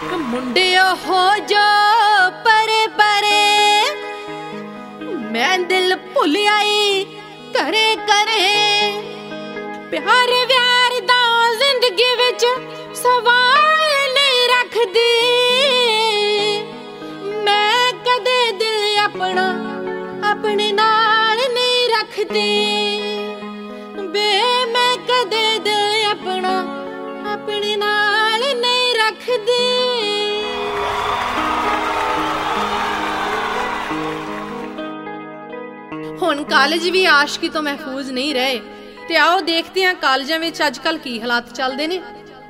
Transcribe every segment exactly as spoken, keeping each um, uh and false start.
मुंडे हो जो परे परे, मैं दिल भुल आई करे करे। प्यार व्यार दा जिंदगी विच सवाल नहीं रखदी, मैं कदे दिल अपना अपने नाल नहीं रखदी। बे मैं कदे दिल अपना अपने नाल नहीं रखदी। हुण कॉलेज भी आशिकी तो महफूज नहीं रहे, ते आओ देखते हैं कॉलेजां विच अजकल की हालात चलदे ने।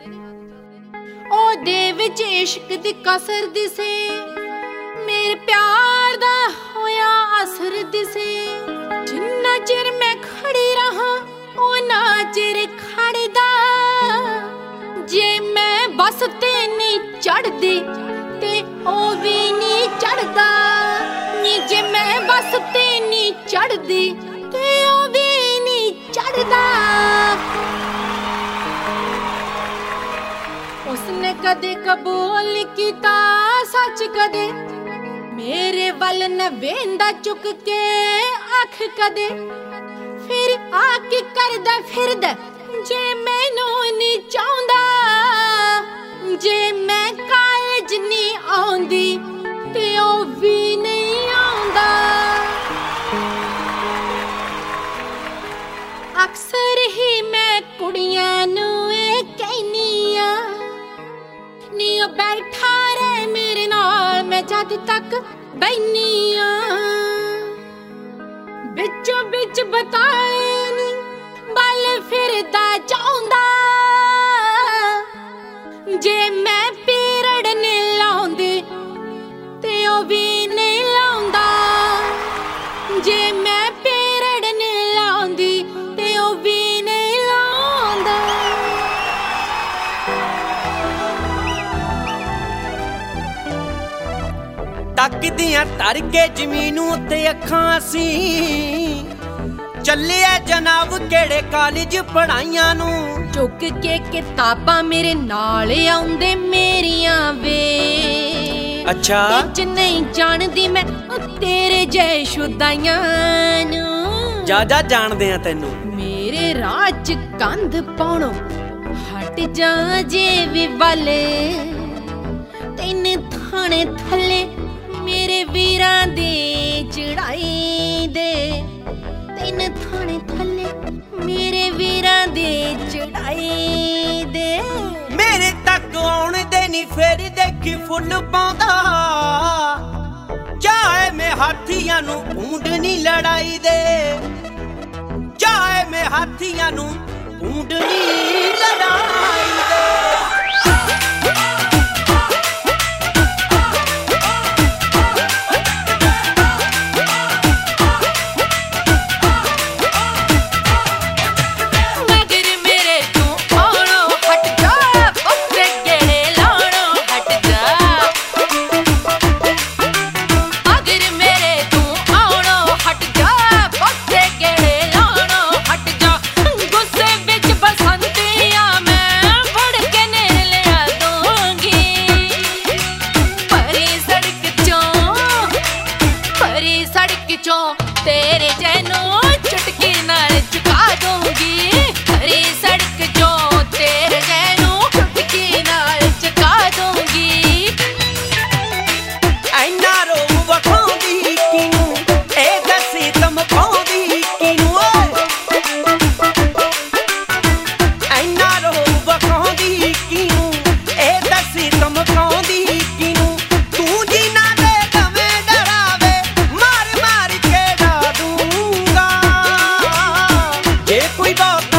ओहदे विच इश्क दी कसर दिसे, मेरे प्यार दा होया असर दिसे। जिन्ना चिर मैं खड़ी रहा ओना चिर खड़दा, जे मैं बस ते नहीं चढ़दी ते ओ भी नहीं चढ़दा। नी जे मैं बस ते नहीं चढ़दी ते ओ भी नहीं चढ़दा। उसने कदे कबूल कीता सच, कदे मेरे वल न वेंदा चुक के अख कदे। फिर आके करदा फिरदा जे मैनू नहीं चाहुंदा, जे मैं कॉलेज नहीं आउंदी ते ओ भी नहीं आउंदा। अक्सर ही मैं कुड़ियां नू ए कहनी आ, नी ओ बैठा रहे मेरे नाल मैं जद तक बैनी आ। बिचों बिच बताए नी बल फिरदा चाहुंदा, जे मैं पीरड़ नहीं लाउंदी ते ओ भी नहीं लाउंदा। जे मैं पीरड़ नहीं लाउंदी ते ओ भी नहीं लाउंदा। तकदियां तर के जमीन उत्ते अखां सी, चले जनाब केड़े कॉलेज पढ़ाइयां नू। चुक के किताबां मेरे नाल आउंदे मेरियां वे। अच्छा बिच नहीं जानदी मैं तेरे जै शुदाइयां नू। जा जा जानदे आ तैनू। मेरे राह च कंध पाउणो हट जा जे वी वल, तैन थाने थल्ले मेरे वीरां दी चढ़ाई दे। तैन थाने थल्ले मेरे वीरां दी चढ़ाई दे। मेरे तक आउण दे नी फिर देखी फुल पाउंदा, चाहे मैं हाथियां नू ढूंढनी लड़ाई दे। चाहे मैं हाथियां नू ढूंढनी लड़ाई दे। तेरे जैनू चुटकी नाल चुका दूंगी। हरी सड़क जो तेरे जैनू चुटकी नाल चुका दूंगी। ऐना रोब वखाउंदी किनू ए दसी धमकाउंदी किनू। ऐना रोब वखाउंदी किनू ए दसी धमकाउंदी किनू। तू जी ना दे दवे डरावे मार मार के डा दूंगा। जे कोई बाता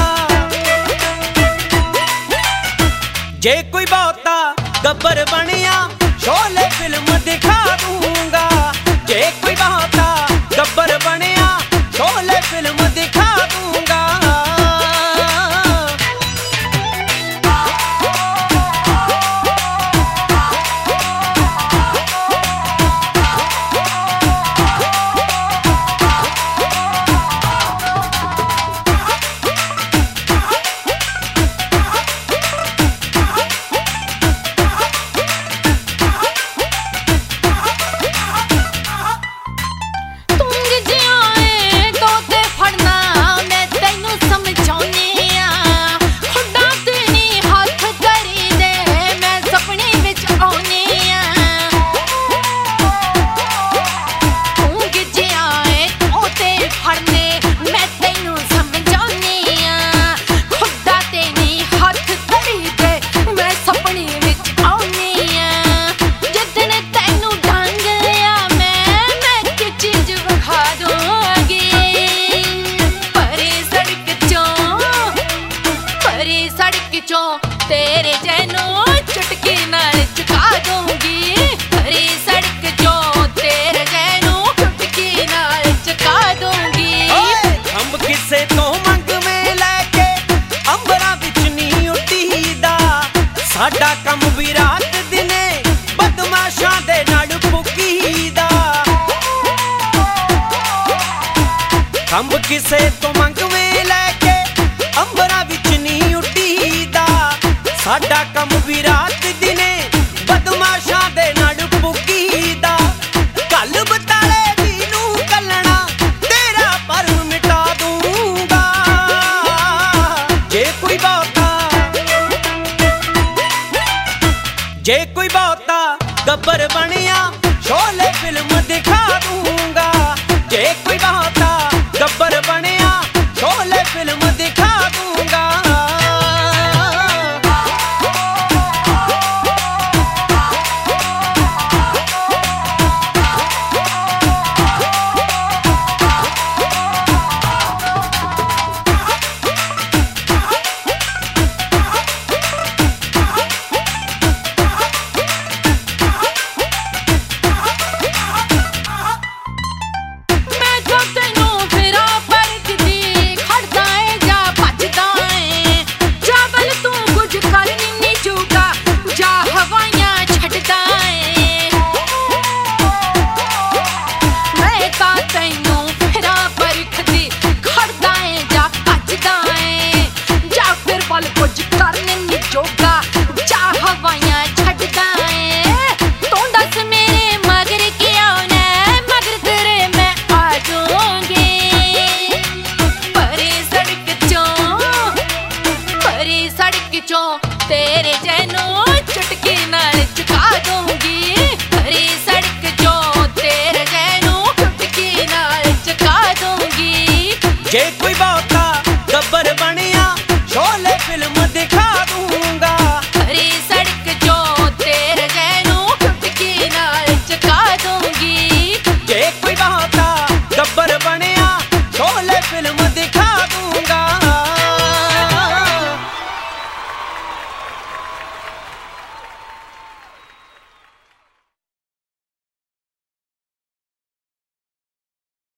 जे कोई बाता गब्बर बनिया शोले फिल्म दिखा दूंगा। जे कोई बाता गब्बर बनिया शोले फिल्म दिखा दूंगा। खंब किसे तो मंगवे लैके अंबरा विच नहीं उडीदा साडा कम भी रात दिने बदमाशां दे नाल पुगीदा कल बताले दी नूं कलना तेरा परम मिटा दूंगा जे कोई बहुता जे कोई बहुता गब्बर बनिया शोले फिल्म दिखा दूंगा जे कोई बहुता गब्बर बन